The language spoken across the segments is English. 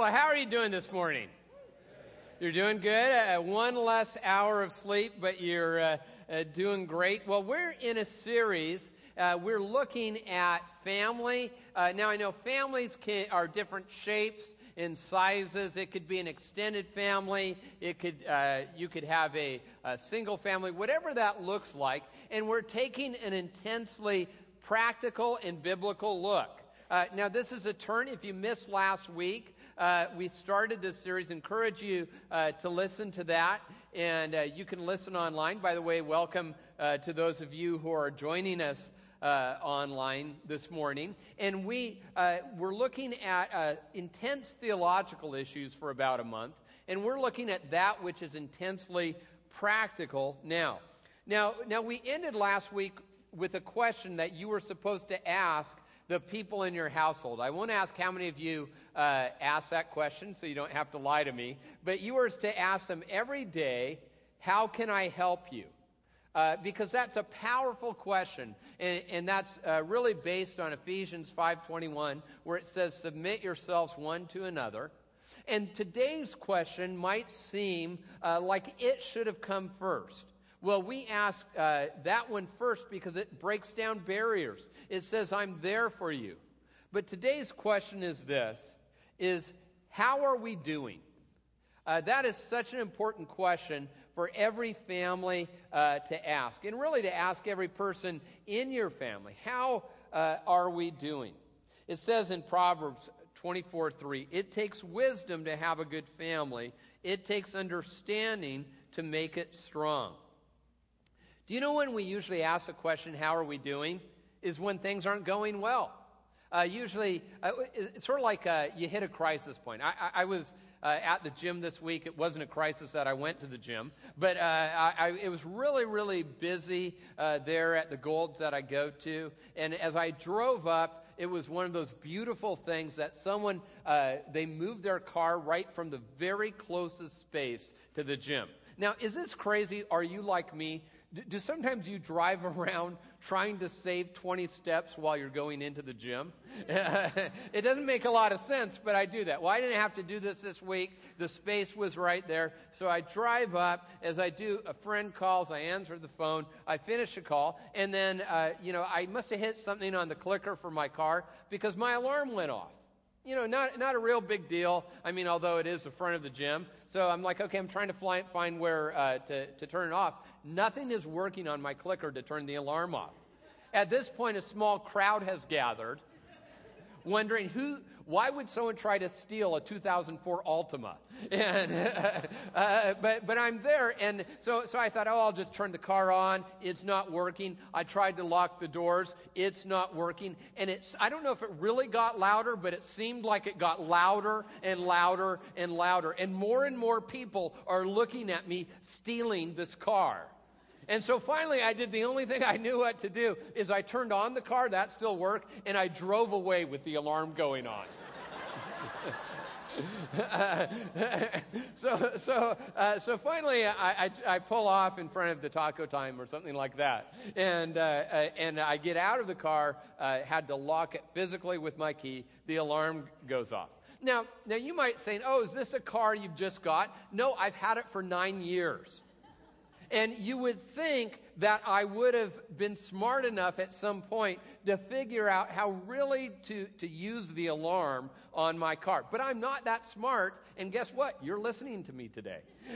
Well, how are you doing this morning? You're doing good. One less hour of sleep, but you're doing great. Well, we're in a series. We're looking at family. Now, I know families are different shapes and sizes. It could be an extended family. It could you could have a single family, whatever that looks like. And we're taking an intensely practical and biblical look. Now, this is a turn. If you missed last week, we started this series. Encourage you to listen to that, and you can listen online. By the way, welcome to those of you who are joining us online this morning. And we're looking at intense theological issues for about a month, and we're looking at that which is intensely practical now. Now, we ended last week with a question that you were supposed to ask the people in your household. I won't ask how many of you asked that question, so you don't have to lie to me. But you were to ask them every day, how can I help you? Because that's a powerful question, and that's really based on Ephesians 5:21, where it says, submit yourselves one to another. And today's question might seem like it should have come first. Well, we ask that one first because it breaks down barriers. It says, I'm there for you. But today's question is this, is how are we doing? That is such an important question for every family to ask, and really to ask every person in your family. How are we doing? It says in Proverbs 24:3, it takes wisdom to have a good family. It takes understanding to make it strong. Do you know when we usually ask the question, how are we doing, is when things aren't going well. Usually, it's sort of like you hit a crisis point. I was at the gym this week. It wasn't a crisis that I went to the gym, but it was really, really busy there at the Golds that I go to. And as I drove up, it was one of those beautiful things that someone, they moved their car right from the very closest space to the gym. Now, is this crazy? Are you like me? Do sometimes you drive around trying to save 20 steps while you're going into the gym? It doesn't make a lot of sense, but I do that. Well, I didn't have to do this week. The space was right there. So I drive up. As I do, a friend calls. I answer the phone. I finish the call. And then, I must have hit something on the clicker for my car because my alarm went off. Not a real big deal. I mean, although it is the front of the gym. So I'm like, okay, I'm trying to find where to turn it off. Nothing is working on my clicker to turn the alarm off. At this point, a small crowd has gathered, wondering why would someone try to steal a 2004 Altima? And but I'm there, and so I thought, I'll just turn the car on. It's not working. I tried to lock the doors. It's not working. And I don't know if it really got louder, but it seemed like it got louder and louder and louder. And more people are looking at me stealing this car. And so finally I did the only thing I knew what to do, is I turned on the car, that still worked, and I drove away with the alarm going on. So finally I pull off in front of the Taco Time or something like that. And I get out of the car, had to lock it physically with my key. The alarm goes off. Now you might say, oh, is this a car you've just got? No, I've had it for 9 years. And you would think that I would have been smart enough at some point to figure out how really to use the alarm on my car. But I'm not that smart, and guess what? You're listening to me today.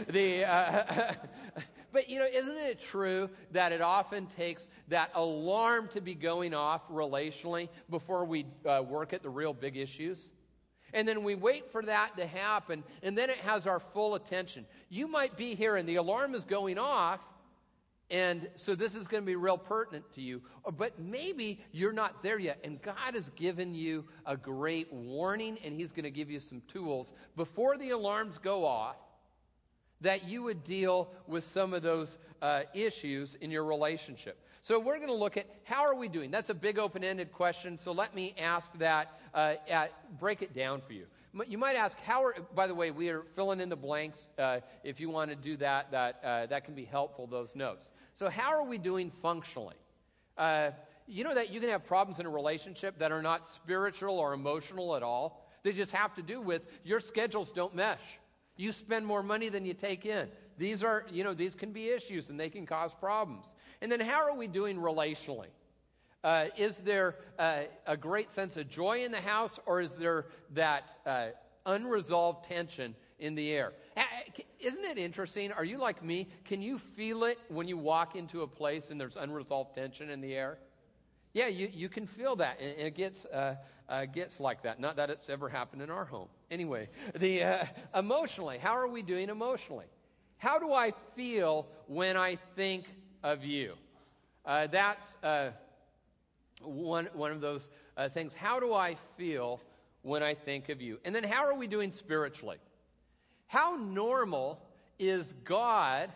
But, isn't it true that it often takes that alarm to be going off relationally before we work at the real big issues? And then we wait for that to happen, and then it has our full attention. You might be here, and the alarm is going off, and so this is going to be real pertinent to you. But maybe you're not there yet, and God has given you a great warning, and He's going to give you some tools before the alarms go off that you would deal with some of those issues in your relationship. So we're going to look at how are we doing. That's a big open-ended question, so let me ask that, break it down for you. You might ask, by the way, we are filling in the blanks. If you want to do that, that can be helpful, those notes. So how are we doing functionally? You know that you can have problems in a relationship that are not spiritual or emotional at all. They just have to do with your schedules don't mesh. You spend more money than you take in. These can be issues, and they can cause problems. And then how are we doing relationally? Is there a great sense of joy in the house, or is there that unresolved tension in the air? Isn't it interesting? Are you like me? Can you feel it when you walk into a place and there's unresolved tension in the air? Yeah, you can feel that, and it gets like that. Not that it's ever happened in our home. Anyway, emotionally, how are we doing emotionally? How do I feel when I think of you? That's one of those things. How do I feel when I think of you? And then how are we doing spiritually? How normal is God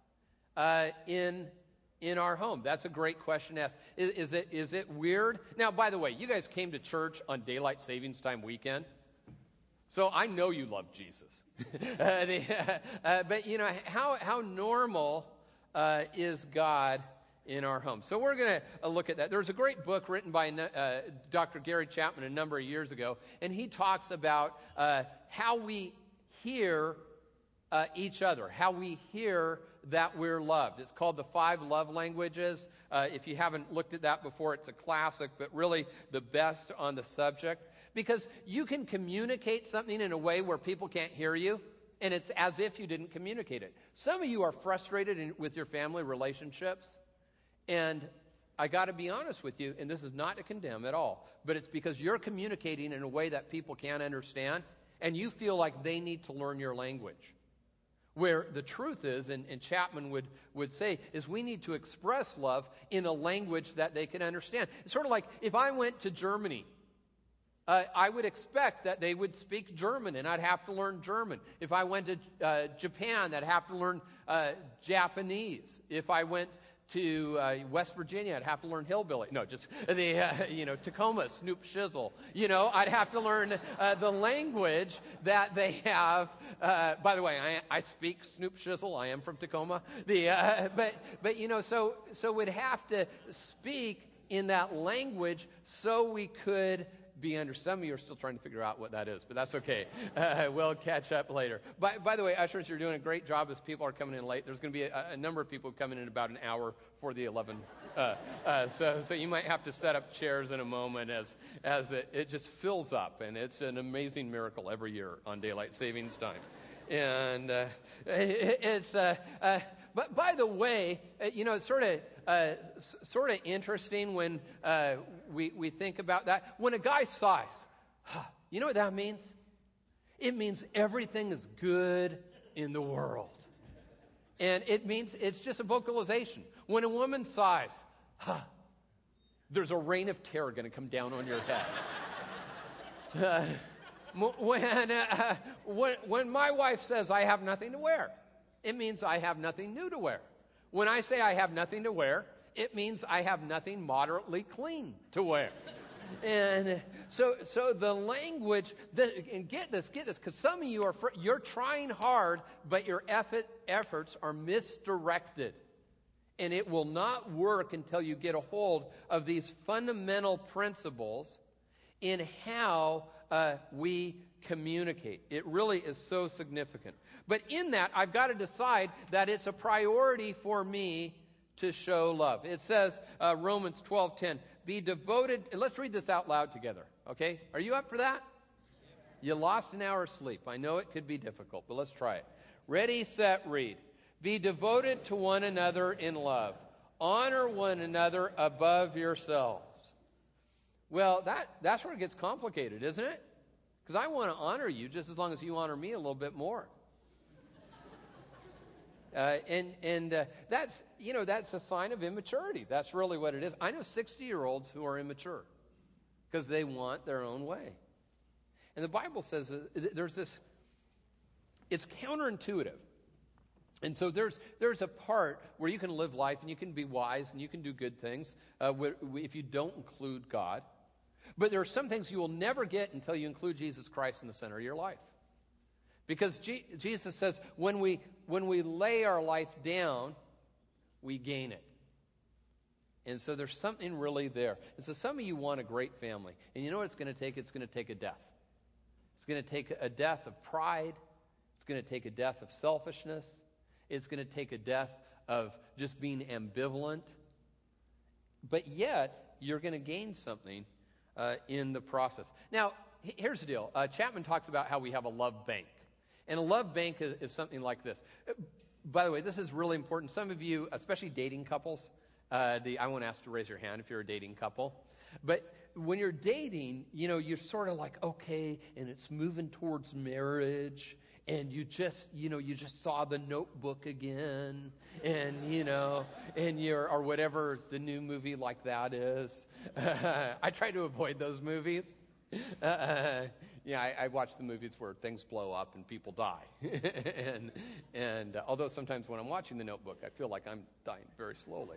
in our home? That's a great question to ask. Is it weird? Now, by the way, you guys came to church on Daylight Savings Time weekend, so I know you love Jesus. But how normal is God in our home? So we're going to look at that. There's a great book written by Dr. Gary Chapman a number of years ago, and he talks about how we hear each other, how we hear that we're loved. It's called The 5 Love Languages. If you haven't looked at that before, it's a classic, but really the best on the subject. Because you can communicate something in a way where people can't hear you, and it's as if you didn't communicate it. Some of you are frustrated with your family relationships, and I got to be honest with you, and this is not to condemn at all, but it's because you're communicating in a way that people can't understand, and you feel like they need to learn your language. Where the truth is, and Chapman would say, is we need to express love in a language that they can understand. It's sort of like if I went to Germany, I would expect that they would speak German, and I'd have to learn German. If I went to Japan, I'd have to learn Japanese. If I went to West Virginia, I'd have to learn hillbilly. No, just Tacoma, Snoop Shizzle. I'd have to learn the language that they have. By the way, I speak Snoop Shizzle. I am from Tacoma. So we'd have to speak in that language so we could be under. Some of you are still trying to figure out what that is, but that's okay. We'll catch up later. By the way, ushers, you're doing a great job as people are coming in late. There's going to be a number of people coming in about an hour for the 11. So you might have to set up chairs in a moment as it just fills up, and it's an amazing miracle every year on Daylight Savings Time. And but by the way, it's sort of interesting when we think about that. When a guy sighs, you know what that means? It means everything is good in the world. And it means it's just a vocalization. When a woman sighs, there's a rain of terror going to come down on your head. When my wife says I have nothing to wear, it means I have nothing new to wear. When I say I have nothing to wear, it means I have nothing moderately clean to wear. And so the language, and get this, because some of you you're trying hard, but your efforts are misdirected. And it will not work until you get a hold of these fundamental principles in how we communicate. It really is so significant. But in that, I've got to decide that it's a priority for me to show love. It says, Romans 12:10, be devoted, and let's read this out loud together, okay? Are you up for that? You lost an hour's sleep. I know it could be difficult, but let's try it. Ready, set, read. Be devoted to one another in love. Honor one another above yourselves. Well, that's where it gets complicated, isn't it? Because I want to honor you just as long as you honor me a little bit more. That's a sign of immaturity. That's really what it is. I know 60-year-olds who are immature because they want their own way. And the Bible says there's this, it's counterintuitive. And so there's a part where you can live life and you can be wise and you can do good things if you don't include God. But there are some things you will never get until you include Jesus Christ in the center of your life. Because Jesus says when we lay our life down, we gain it. And so there's something really there. And so some of you want a great family. And you know what it's going to take? It's going to take a death. It's going to take a death of pride. It's going to take a death of selfishness. It's going to take a death of just being ambivalent. But yet, you're going to gain something in the process. Now, here's the deal. Chapman talks about how we have a love bank. And a love bank is something like this. By the way, this is really important. Some of you, especially dating couples, I won't ask to raise your hand if you're a dating couple. But when you're dating, you're sort of like, okay, and it's moving towards marriage. And you just saw The Notebook again, and or whatever the new movie like that is. I try to avoid those movies. I watch the movies where things blow up and people die. and although sometimes when I'm watching The Notebook, I feel like I'm dying very slowly.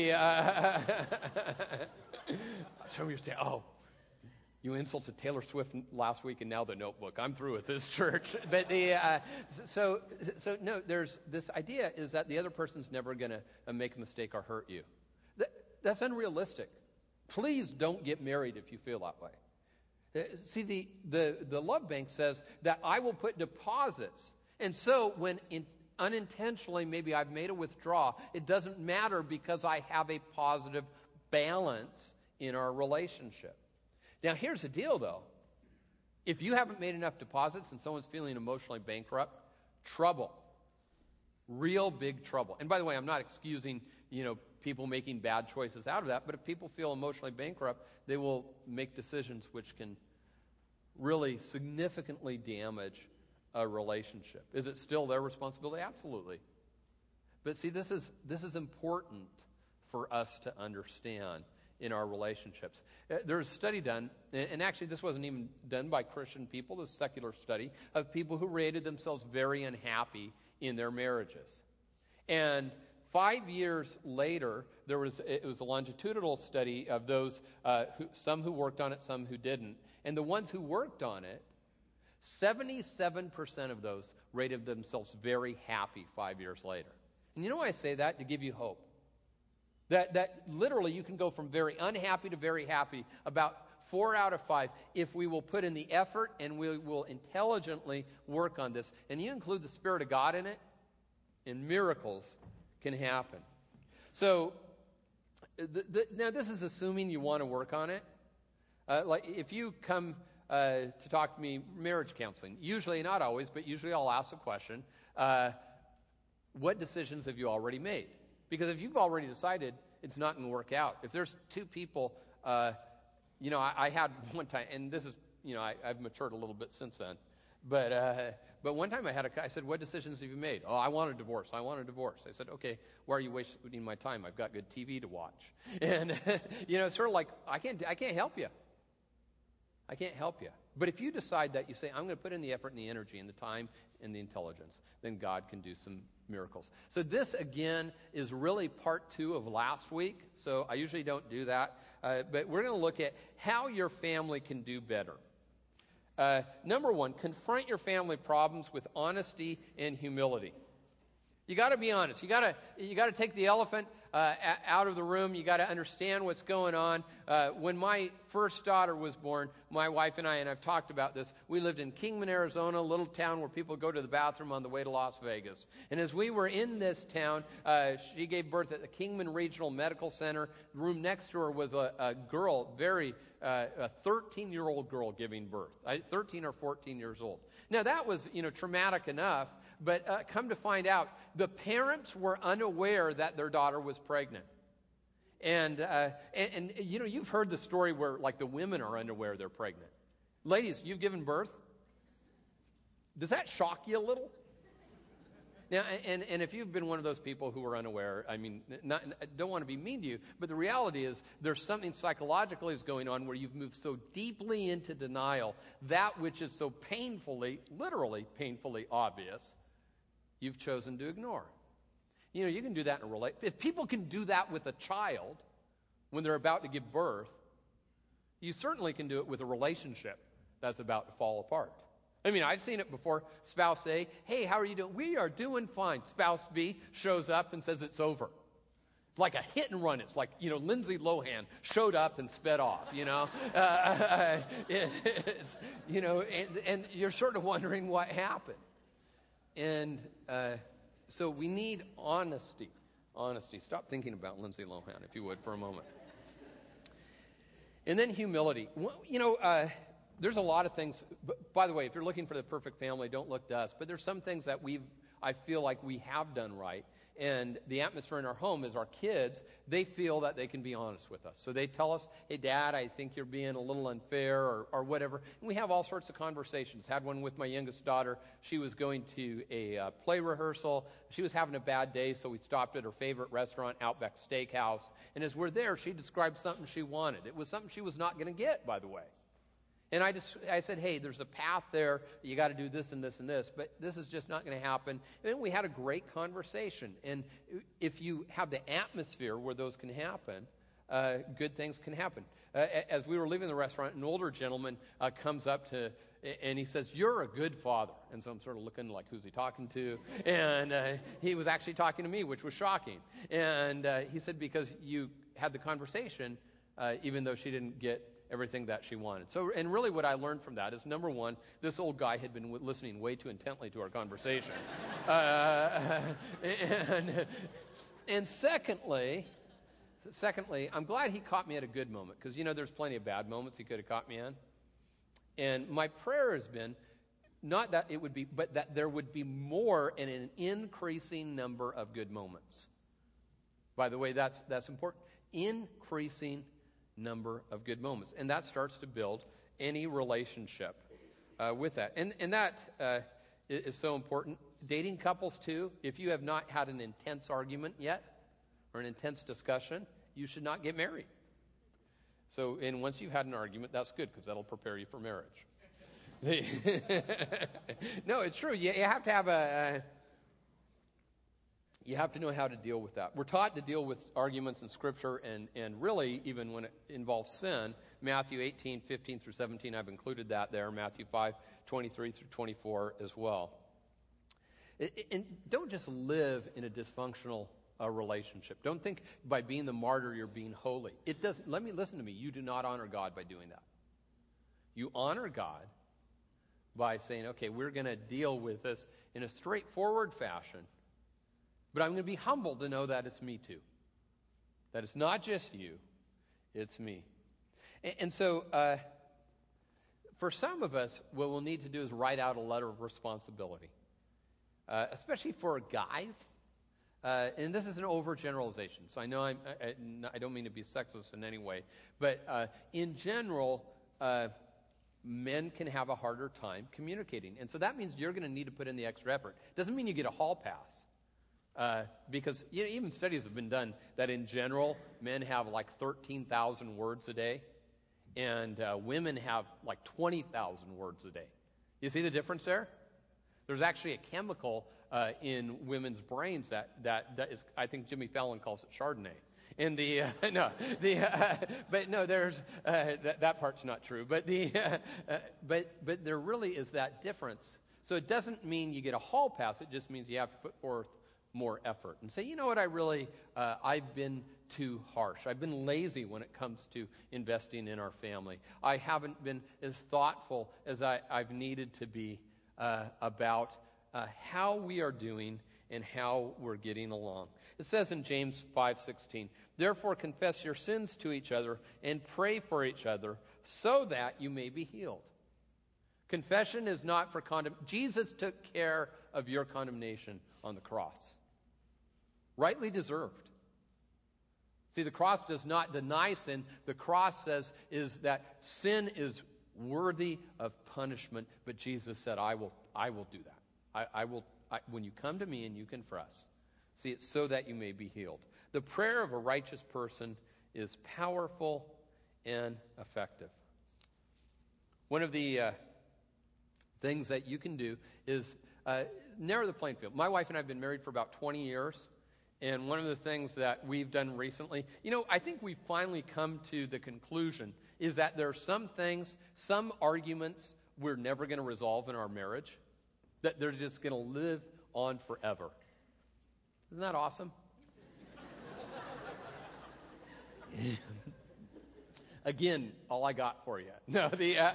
So you say, oh, you insulted Taylor Swift last week and now The Notebook. I'm through with this church. But so no, there's this idea is that the other person's never going to make a mistake or hurt you. That's unrealistic. Please don't get married if you feel that way. See, the love bank says that I will put deposits. And so when unintentionally maybe I've made a withdrawal, it doesn't matter because I have a positive balance in our relationship. Now, here's the deal, though. If you haven't made enough deposits and someone's feeling emotionally bankrupt, trouble. Real big trouble. And by the way, I'm not excusing, people making bad choices out of that, but if people feel emotionally bankrupt, they will make decisions which can really significantly damage a relationship. Is it still their responsibility? Absolutely. But see, this is important for us to understand in our relationships. There's a study done, and actually this wasn't even done by Christian people, this secular study, of people who rated themselves very unhappy in their marriages. And 5 years later, it was a longitudinal study of those, some who worked on it, some who didn't. And the ones who worked on it, 77% of those rated themselves very happy 5 years later. And you know why I say that? To give you hope. That literally you can go from very unhappy to very happy about 4 out of 5 if we will put in the effort and we will intelligently work on this. And you include the Spirit of God in it, and miracles can happen. So, now this is assuming you want to work on it. Like if you come to talk to me marriage counseling, usually, not always, but usually I'll ask the question, what decisions have you already made? Because if you've already decided it's not going to work out, if there's two people, I had one time, and this is, I've matured a little bit since then, but one time I said, what decisions have you made? Oh, I want a divorce. I said, okay, why are you wasting my time? I've got good TV to watch. And, it's sort of like, I can't help you. I can't help you. But if you decide that you say, I'm going to put in the effort and the energy and the time and the intelligence, then God can do some miracles. So this, again, is really part 2 of last week. So I usually don't do that. But we're going to look at how your family can do better. Number 1, confront your family problems with honesty and humility. You got to be honest. You got to take the elephant out of the room. You got to understand what's going on. When my first daughter was born, my wife and I've talked about this, we lived in Kingman, Arizona, a little town where people go to the bathroom on the way to Las Vegas. And as we were in this town, she gave birth at the Kingman Regional Medical Center. The room next to her was a girl, a 13-year-old girl giving birth, 13 or 14 years old. Now, that was, traumatic enough, but come to find out, the parents were unaware that their daughter was pregnant. And you've heard the story where, like, the women are unaware they're pregnant. Ladies, you've given birth? Does that shock you a little? Now, and if you've been one of those people who are unaware, I don't want to be mean to you, but the reality is there's something psychologically is going on where you've moved so deeply into denial, that which is so literally painfully obvious, you've chosen to ignore. You can do that in a relationship. If people can do that with a child when they're about to give birth, you certainly can do it with a relationship that's about to fall apart. I've seen it before. Spouse A, hey, how are you doing? We are doing fine. Spouse B shows up and says it's over. like a hit and run. It's like, Lindsay Lohan showed up and sped off, and you're sort of wondering what happened. And so we need honesty. Honesty. Stop thinking about Lindsay Lohan, if you would, for a moment. And then humility. There's a lot of things. By the way, if you're looking for the perfect family, don't look to us. But there's some things that I feel like we have done right. And the atmosphere in our home is our kids, they feel that they can be honest with us. So they tell us, hey, Dad, I think you're being a little unfair or whatever. And we have all sorts of conversations. Had one with my youngest daughter. She was going to a play rehearsal. She was having a bad day, so we stopped at her favorite restaurant, Outback Steakhouse. And as we're there, she described something she wanted. It was something she was not going to get, by the way. And I said, hey, there's a path there. You got to do this and this and this, but this is just not going to happen. And we had a great conversation. And if you have the atmosphere where those can happen, good things can happen. As we were leaving the restaurant, an older gentleman comes up and he says, you're a good father. And so I'm sort of looking like, who's he talking to? And he was actually talking to me, which was shocking. And he said, because you had the conversation, even though she didn't get everything that she wanted. So, and really what I learned from that is, number one, this old guy had been listening way too intently to our conversation. And secondly, I'm glad he caught me at a good moment, because, there's plenty of bad moments he could have caught me in. And my prayer has been, not that it would be, but that there would be more and an increasing number of good moments. By the way, that's important. Increasing number of good moments. And that starts to build any relationship with that. And that is so important. Dating couples, too, if you have not had an intense argument yet or an intense discussion, you should not get married. So, and once you've had an argument, that's good, because that'll prepare you for marriage. No, it's true. You have to have you have to know how to deal with that. We're taught to deal with arguments in Scripture, and really, even when it involves sin, Matthew 18, 15 through 17, I've included that there, Matthew 5, 23 through 24 as well. And don't just live in a dysfunctional relationship. Don't think by being the martyr you're being holy. It doesn't. Listen to me. You do not honor God by doing that. You honor God by saying, okay, we're going to deal with this in a straightforward fashion, but I'm going to be humbled to know that it's me too. That it's not just you, it's me. And so, for some of us, what we'll need to do is write out a letter of responsibility, especially for guys. And this is an overgeneralization, so I know I don't mean to be sexist in any way, but in general, men can have a harder time communicating. And so that means you're going to need to put in the extra effort. Doesn't mean you get a hall pass. Because even studies have been done that in general, men have like 13,000 words a day, and women have like 20,000 words a day. You see the difference there? There's actually a chemical in women's brains that is, I think Jimmy Fallon calls it Chardonnay. And but no, there's that part's not true. But but there really is that difference. So it doesn't mean you get a hall pass. It just means you have to put forth more effort and say, you know what, I've been too harsh. I've been lazy when it comes to investing in our family. I haven't been as thoughtful as I've needed to be about how we are doing and how we're getting along. It says in James 5:16, therefore confess your sins to each other and pray for each other so that you may be healed. Confession is not for condemnation. Jesus took care of your condemnation on the cross. Rightly deserved. See, the cross does not deny sin. The cross says is that sin is worthy of punishment, but Jesus said, I will do that. When you come to me and you confess, see, it's so that you may be healed. The prayer of a righteous person is powerful and effective. One of the things that you can do is narrow the playing field. My wife and I have been married for about 20 years, and one of the things that we've done recently, I think we've finally come to the conclusion is that there are some things, some arguments we're never going to resolve in our marriage, that they're just going to live on forever. Isn't that awesome? Again, all I got for you. No,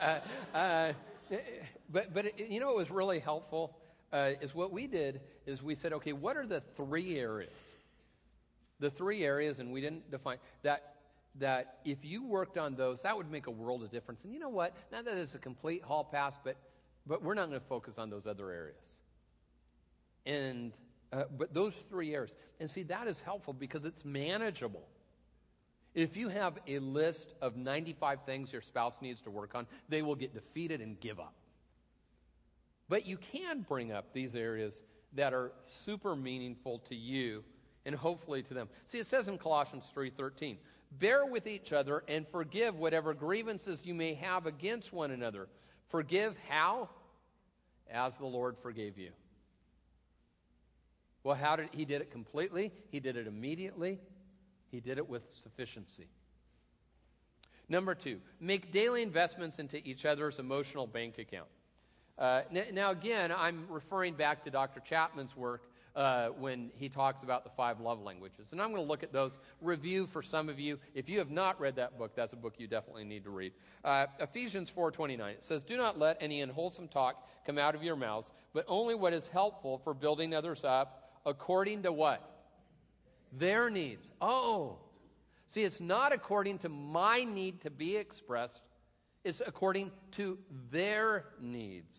but you know what was really helpful is what we did is we said, okay, what are the three areas? The three areas, and we didn't define that if you worked on those, that would make a world of difference. And you know what? Not that it's a complete hall pass, but we're not going to focus on those other areas. And but those three areas, and see, that is helpful because it's manageable. If you have a list of 95 things your spouse needs to work on, they will get defeated and give up. But you can bring up these areas that are super meaningful to you and hopefully to them. See, it says in Colossians 3:13, bear with each other and forgive whatever grievances you may have against one another. Forgive how? As the Lord forgave you. Well, he did it completely. He did it immediately. He did it with sufficiency. Number 2, make daily investments into each other's emotional bank account. Now, again, I'm referring back to Dr. Chapman's work when he talks about the 5 love languages. And I'm going to look at those, review for some of you. If you have not read that book, that's a book you definitely need to read. Ephesians 4:29, it says, do not let any unwholesome talk come out of your mouths, but only what is helpful for building others up according to what? Their needs. Oh, see, it's not according to my need to be expressed. It's according to their needs,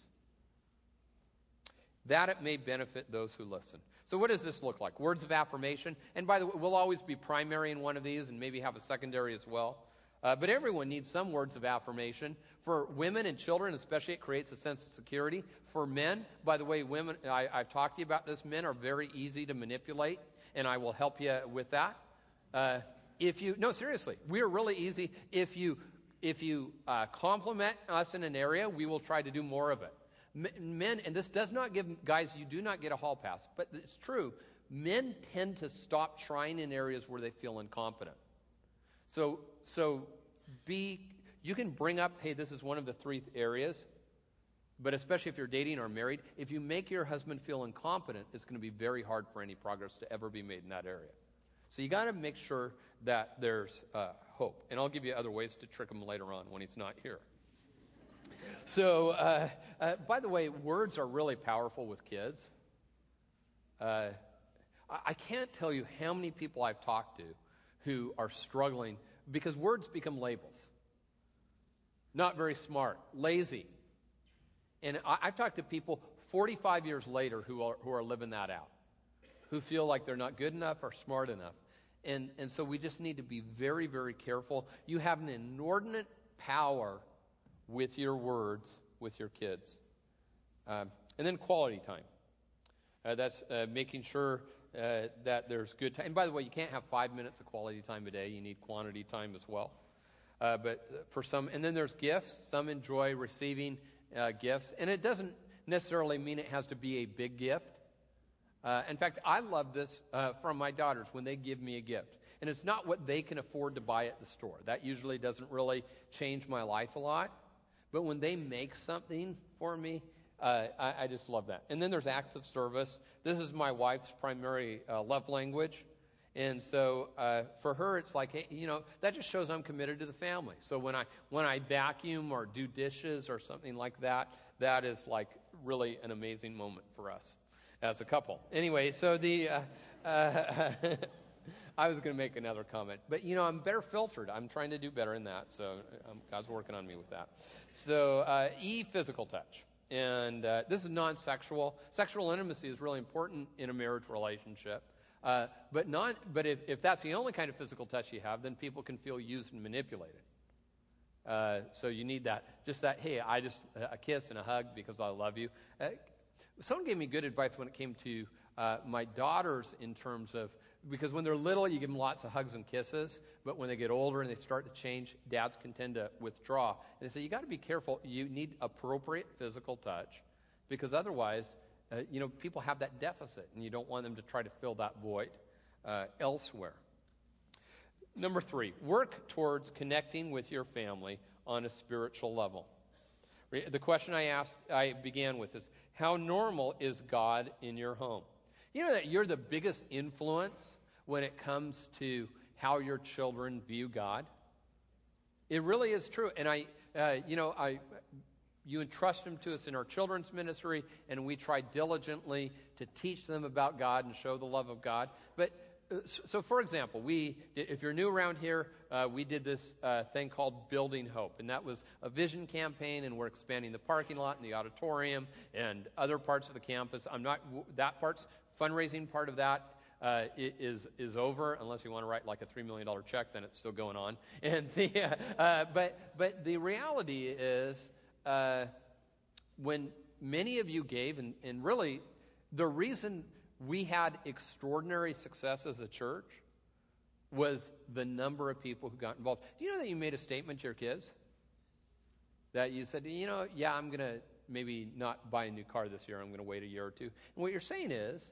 that it may benefit those who listen. So what does this look like? Words of affirmation. And by the way, we'll always be primary in one of these and maybe have a secondary as well. But everyone needs some words of affirmation. For women and children, especially, it creates a sense of security. For men, by the way, women, I've talked to you about this, men are very easy to manipulate, and I will help you with that. No, seriously, we're really easy. If you compliment us in an area, we will try to do more of it. Men, and this does not give, guys, you do not get a hall pass, but it's true. Men tend to stop trying in areas where they feel incompetent. So you can bring up, hey, this is one of the 3 areas, but especially if you're dating or married, if you make your husband feel incompetent, it's going to be very hard for any progress to ever be made in that area. So you got to make sure that there's hope. And I'll give you other ways to trick him later on when he's not here. So, by the way, words are really powerful with kids. I can't tell you how many people I've talked to who are struggling because words become labels. Not very smart, lazy. And I've talked to people 45 years later who are living that out, who feel like they're not good enough or smart enough. And so we just need to be very, very careful. You have an inordinate power with your words, with your kids. And then quality time. That's making sure that there's good time. And by the way, you can't have 5 minutes of quality time a day. You need quantity time as well. But for some, and then there's gifts. Some enjoy receiving gifts. And it doesn't necessarily mean it has to be a big gift. In fact, I love this from my daughters when they give me a gift. And it's not what they can afford to buy at the store. That usually doesn't really change my life a lot. But when they make something for me, I just love that. And then there's acts of service. This is my wife's primary love language. And so for her, it's like, hey, that just shows I'm committed to the family. So when I vacuum or do dishes or something like that, that is like really an amazing moment for us as a couple. Anyway, so I was going to make another comment. But, I'm better filtered. I'm trying to do better in that. So God's working on me with that. So physical touch. And this is non-sexual. Sexual intimacy is really important in a marriage relationship. But if that's the only kind of physical touch you have, then people can feel used and manipulated. So you need that, hey, a kiss and a hug because I love you. Someone gave me good advice when it came to my daughters in terms of, because when they're little, you give them lots of hugs and kisses, but when they get older and they start to change, dads can tend to withdraw. And they say, you got to be careful. You need appropriate physical touch, because otherwise, people have that deficit, and you don't want them to try to fill that void elsewhere. Number 3, work towards connecting with your family on a spiritual level. The question I began with is, how normal is God in your home? You know that you're the biggest influence when it comes to how your children view God. It really is true. And you entrust them to us in our children's ministry, and we try diligently to teach them about God and show the love of God. But so, for example, if you're new around here, we did this thing called Building Hope, and that was a vision campaign, and we're expanding the parking lot and the auditorium and other parts of the campus. Fundraising part of that is over, unless you want to write like a $3 million check, then it's still going on. And but the reality is, when many of you gave, and really the reason we had extraordinary success as a church was the number of people who got involved. Do you know that you made a statement to your kids? That you said, I'm going to maybe not buy a new car this year. I'm going to wait a year or two. And what you're saying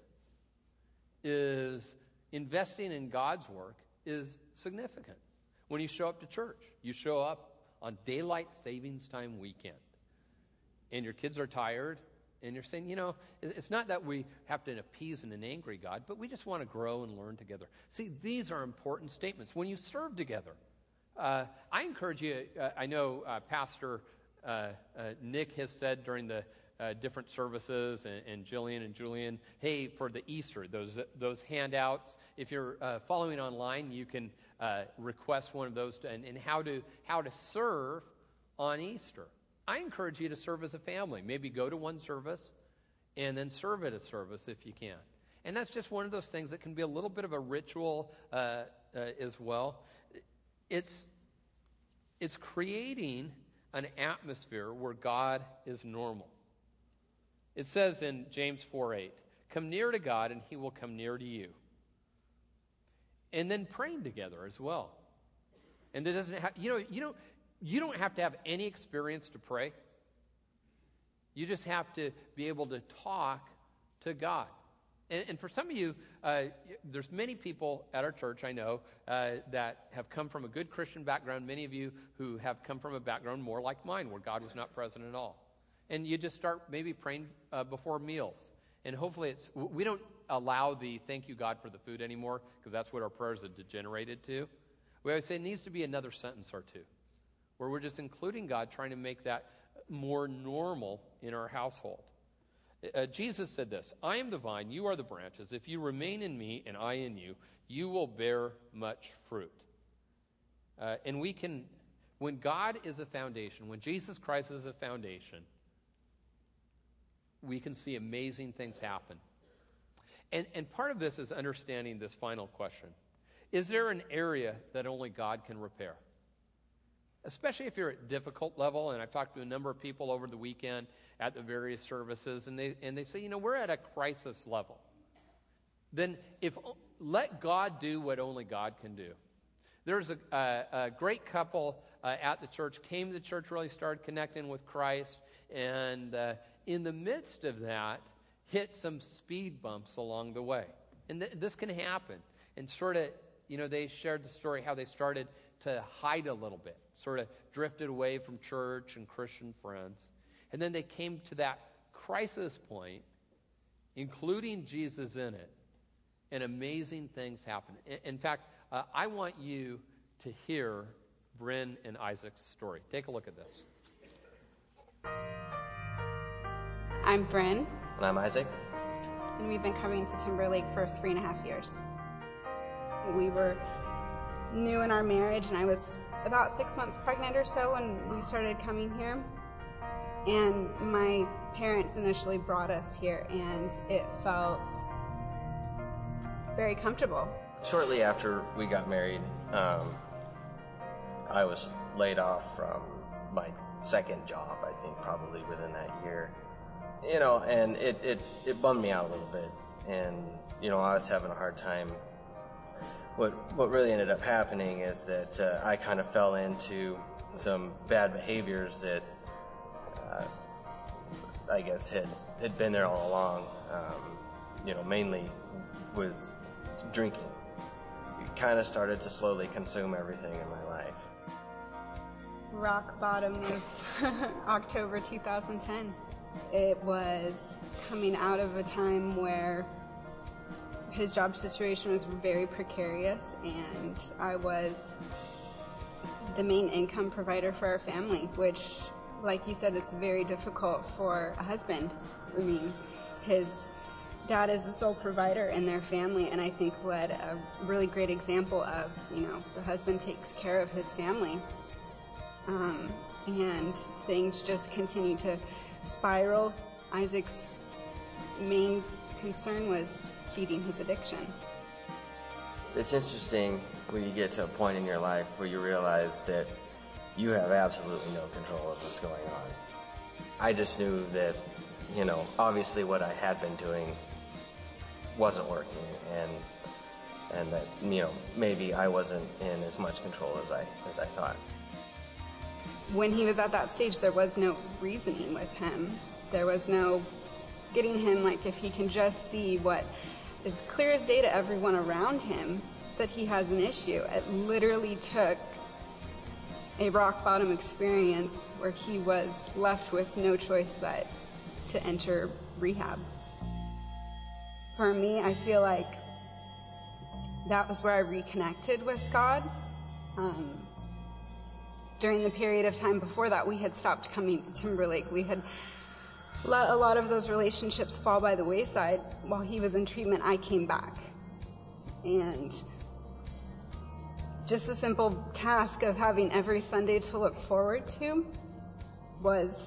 is investing in God's work is significant. When you show up to church, you show up on daylight savings time weekend, and your kids are tired, and you're saying, it's not that we have to appease an angry God, but we just want to grow and learn together. See, these are important statements. When you serve together, I encourage you, I know Pastor Nick has said during the different services, and Jillian and Julian, hey, for the Easter, those handouts, if you're following online, you can request one of those, and how to serve on Easter. I encourage you to serve as a family. Maybe go to one service and then serve at a service if you can. And that's just one of those things that can be a little bit of a ritual as well. It's creating an atmosphere where God is normal. It says in James 4:8, come near to God and he will come near to you. And then praying together as well. And it doesn't have, you don't have to have any experience to pray. You just have to be able to talk to God. And for some of you, there's many people at our church, I know, that have come from a good Christian background. Many of you who have come from a background more like mine, where God was not present at all. And you just start maybe praying before meals. And hopefully we don't allow the thank you, God, for the food anymore, because that's what our prayers have degenerated to. We always say it needs to be another sentence or two, where we're just including God, trying to make that more normal in our household. Jesus said this, I am the vine, you are the branches. If you remain in me and I in you, you will bear much fruit. And we can, when God is a foundation, when Jesus Christ is a foundation, we can see amazing things happen. And part of this is understanding this final question. Is there an area that only God can repair? Especially if you're at difficult level, and I've talked to a number of people over the weekend at the various services, and they say, we're at a crisis level. Then let God do what only God can do. There's a great couple at the church, came to the church, really started connecting with Christ, and in the midst of that, hit some speed bumps along the way. And this can happen. And sort of, they shared the story how they started to hide a little bit, sort of drifted away from church and Christian friends. And then they came to that crisis point, including Jesus in it, and amazing things happened. In fact, I want you to hear Bryn and Isaac's story. Take a look at this. I'm Bryn. And I'm Isaac. And we've been coming to Timberlake for 3.5 years. We were new in our marriage, and I was about 6 months pregnant or so when we started coming here. And my parents initially brought us here, and it felt very comfortable. Shortly after we got married, I was laid off from my second job, I think probably within that year. And it bummed me out a little bit. And, I was having a hard time. What really ended up happening is that I kind of fell into some bad behaviors that I guess had been there all along. Mainly with drinking. It kind of started to slowly consume everything in my life. Rock bottom was October 2010. It was coming out of a time where his job situation was very precarious, and I was the main income provider for our family, which, like you said, it's very difficult for a husband. I mean, his dad is the sole provider in their family, and I think led a really great example of, the husband takes care of his family. And things just continue to spiral. Isaac's main concern was feeding his addiction. It's interesting when you get to a point in your life where you realize that you have absolutely no control of what's going on. I just knew that, obviously what I had been doing wasn't working, and that, maybe I wasn't in as much control as I thought. When he was at that stage, there was no reasoning with him. There was no getting him, if he can just see what is clear as day to everyone around him, that he has an issue. It literally took a rock bottom experience where he was left with no choice but to enter rehab. For me, I feel like that was where I reconnected with God. During the period of time before that, we had stopped coming to Timberlake. We had let a lot of those relationships fall by the wayside. While he was in treatment, I came back. And just the simple task of having every Sunday to look forward to was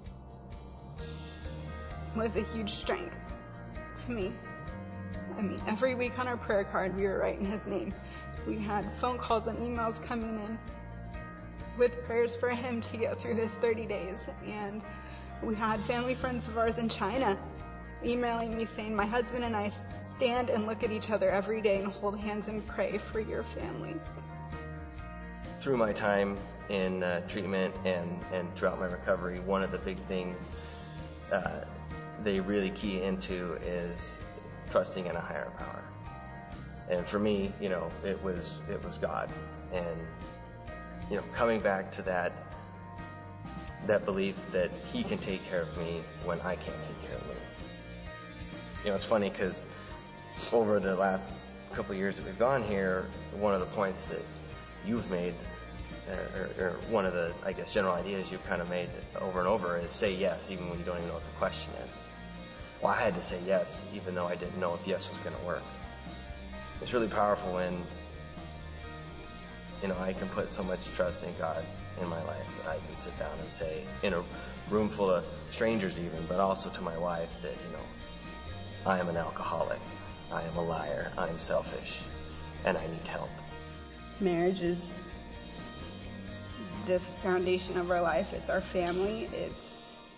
a huge strength to me. I mean, every week on our prayer card, we were writing his name. We had phone calls and emails coming in with prayers for him to get through his 30 days. And we had family friends of ours in China emailing me saying, my husband and I stand and look at each other every day and hold hands and pray for your family. Through my time in treatment and throughout my recovery, one of the big things they really key into is trusting in a higher power. And for me, it was God. And, coming back to that belief that he can take care of me when I can't take care of me. It's funny because over the last couple of years that we've gone here, one of the points that you've made, or one of the, general ideas you've kind of made over and over is say yes, even when you don't even know what the question is. Well, I had to say yes, even though I didn't know if yes was going to work. It's really powerful when, I can put so much trust in God in my life that I can sit down and say, in a room full of strangers even, but also to my wife, that, I am an alcoholic, I am a liar, I am selfish, and I need help. Marriage is the foundation of our life. It's our family. It's,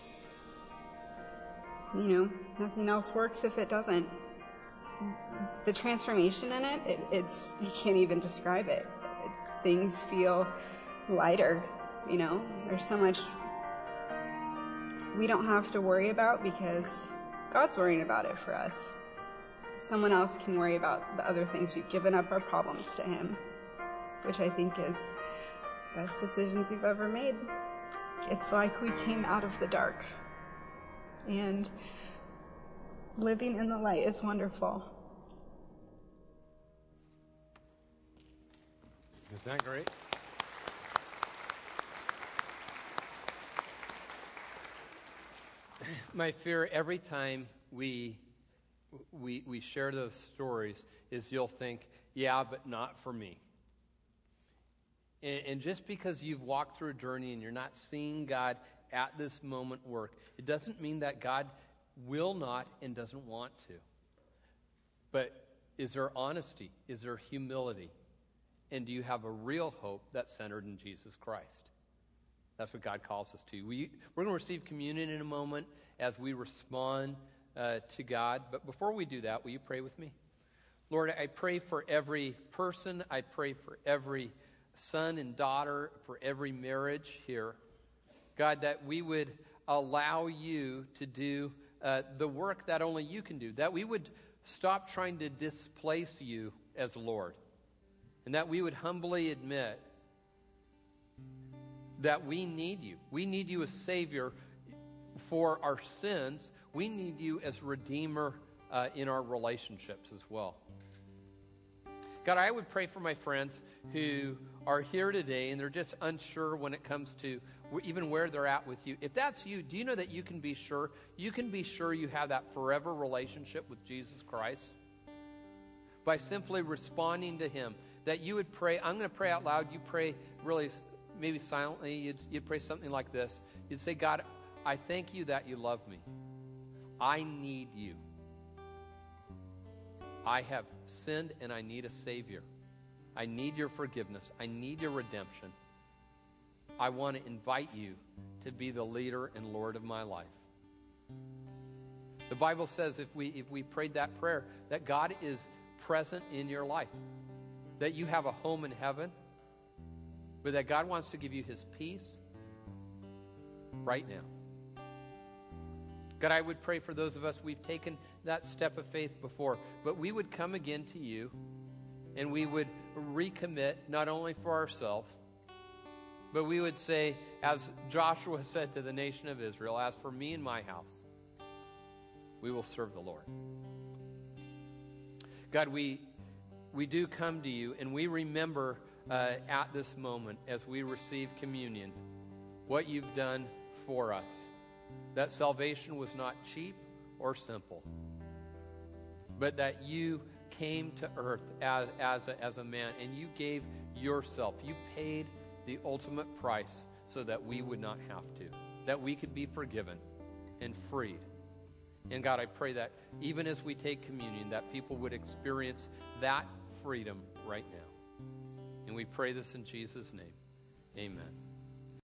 nothing else works if it doesn't. The transformation in it, it's you can't even describe it. Things feel lighter, There's so much we don't have to worry about because God's worrying about it for us. Someone else can worry about the other things. We've given up our problems to him, which I think is the best decisions you've ever made. It's like we came out of the dark, and living in the light is wonderful. Isn't that great? My fear every time we share those stories is you'll think, yeah, but not for me. And just because you've walked through a journey and you're not seeing God at this moment work, it doesn't mean that God will not and doesn't want to. But is there honesty? Is there humility? And do you have a real hope that's centered in Jesus Christ? That's what God calls us to. We're going to receive communion in a moment as we respond to God. But before we do that, will you pray with me? Lord, I pray for every person. I pray for every son and daughter, for every marriage here. God, that we would allow you to do the work that only you can do. That we would stop trying to displace you as Lord. And that we would humbly admit that we need you. We need you as Savior for our sins. We need you as Redeemer in our relationships as well. God, I would pray for my friends who are here today and they're just unsure when it comes to even where they're at with you. If that's you, do you know that you can be sure? You can be sure you have that forever relationship with Jesus Christ by simply responding to him. That you would pray. I'm going to pray out loud. You pray really maybe silently. You'd pray something like this. You'd say, God, I thank you that you love me. I need you. I have sinned and I need a Savior. I need your forgiveness. I need your redemption. I want to invite you to be the leader and Lord of my life. The Bible says if we prayed that prayer, that God is present in your life, that you have a home in heaven, but that God wants to give you his peace right now. God, I would pray for those of us, we've taken that step of faith before, but we would come again to you and we would recommit not only for ourselves, but we would say, as Joshua said to the nation of Israel, as for me and my house, we will serve the Lord. God, we do come to you and we remember at this moment as we receive communion what you've done for us. That salvation was not cheap or simple, but that you came to earth as a man and you gave yourself. You paid the ultimate price so that we would not have to, that we could be forgiven and freed. And God, I pray that even as we take communion, that people would experience that freedom right now. And we pray this in Jesus' name. Amen.